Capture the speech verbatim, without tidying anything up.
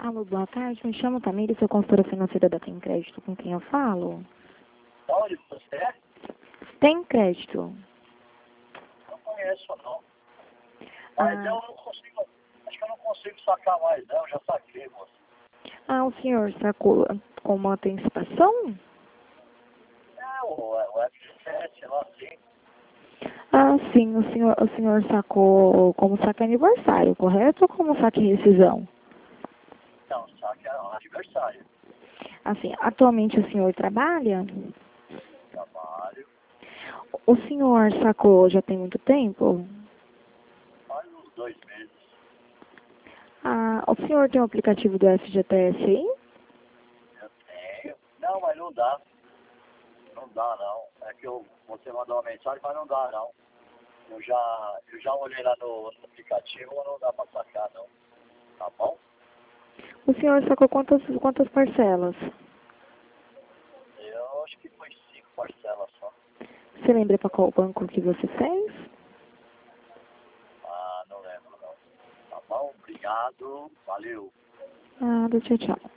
Alô, boa tarde. Me chamo Tamires, sou consultora financeira da Tem Crédito. Com quem eu falo? Onde você é? Tem Crédito. Não conheço, não. Mas Ah, eu não consigo, acho que eu não consigo sacar mais, não. Eu já saquei, moço. ah, o senhor sacou com uma antecipação? É, o, o F sete lá, sim. Ah, sim. O senhor, o senhor sacou como saque aniversário, correto? Ou como saque rescisão? Não, saque é um aniversário. Assim, atualmente o senhor trabalha? Trabalho, O senhor sacou já tem muito tempo? faz uns dois meses. Ah, o senhor tem o aplicativo do F G T S aí? Eu tenho. Não, mas não dá. Não dá, não. É que eu, você mandou uma mensagem, mas não dá, não. Eu já, eu já olhei lá no, no aplicativo, mas não dá pra sacar, não. Tá bom? O senhor sacou quantas, quantas parcelas? Eu acho que foi cinco parcelas só. Você lembra para qual banco que você fez? Ah, não lembro, não. Tá bom? Obrigado. Valeu. Ah, do tchau, tchau.